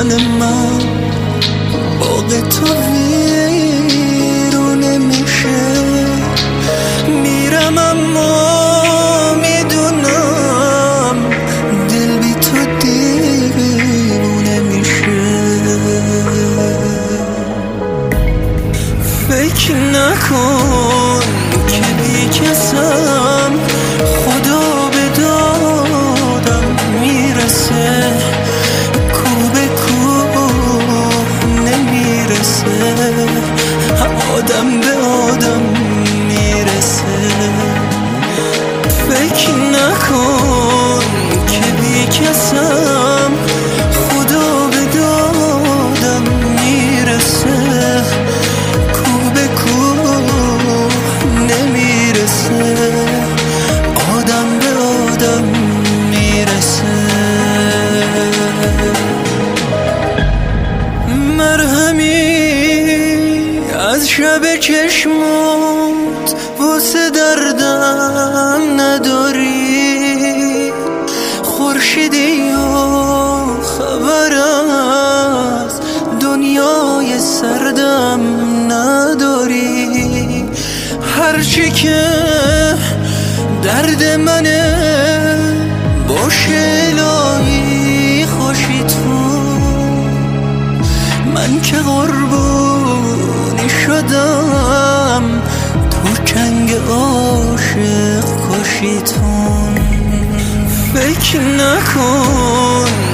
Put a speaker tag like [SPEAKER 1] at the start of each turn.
[SPEAKER 1] من باغ تو ویرونه میشه. میرم اما میدونم دل بی تو دیوونه میشه. فکر نکن که بی کسم خدا به دادم میرسه. کو به کوه نمیرسه، آدم به آدم میرسه. فکر نکن که بی کسم خدا به دادم میرسه. کو به کوه نمیرسه، آدم به آدم میرسه. مرهمی از شب چشمات واسه دردم نداری. خورشیدی یا خبر از دنیای سردم نداری. هرچی که درد منه باشه الهی خوشی تو. من که قربونی شدم تو چنگ عاشق کشیتون. فکر نکن